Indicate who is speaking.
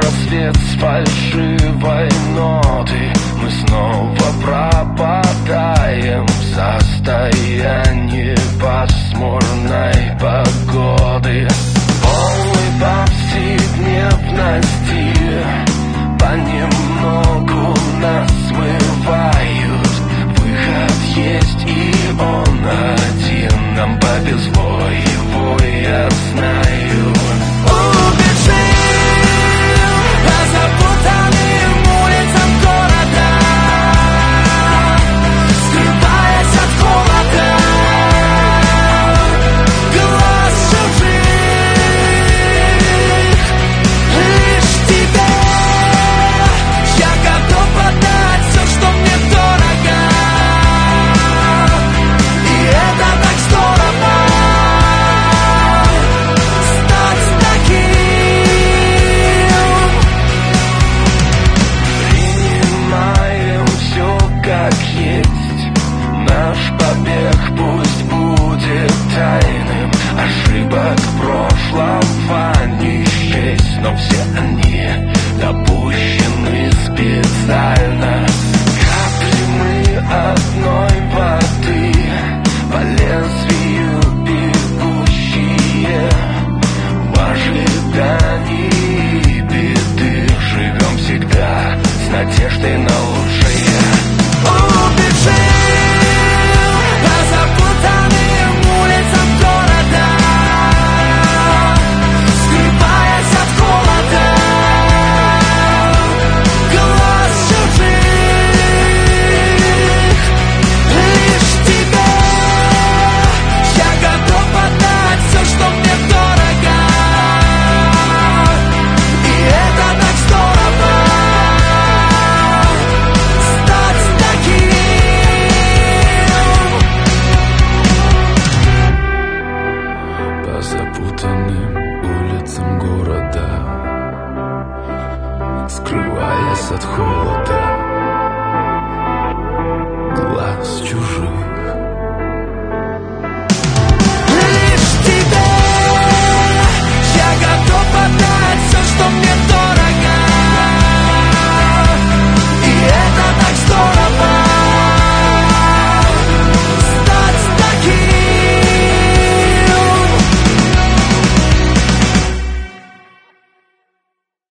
Speaker 1: рассвет с фальшивой ноты. Мы снова пропадаем в состоянии пасмурной погоды, полной повседневности. Понемногу нас смывают. Выход есть, и он один. Нам повезло, его я знаю. Убежим по запутанным улицам города, скрываясь от холода глаз чужих. Лишь тебе я готов отдать все, что мне дорого. И это так здорово, стать таким. Принимаем все как есть. Наш побег пусть будет тайным. Ошибок прошлого не счесть, но все они допущены специально.